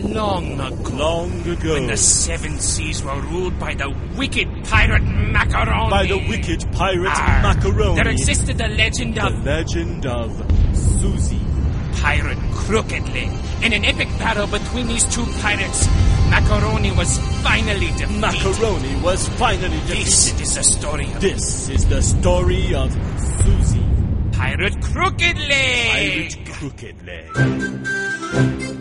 Long ago. Long ago. When the seven seas were ruled by the wicked pirate Macaroni. By the wicked pirate Macaroni. There existed the legend of... The legend of Susie. Pirate Crooked Leg. In an epic battle between these two pirates, Macaroni was finally defeated. Macaroni was finally defeated. This is the story of... This is the story of Susie. Pirate Crooked Leg. Pirate Crooked Leg.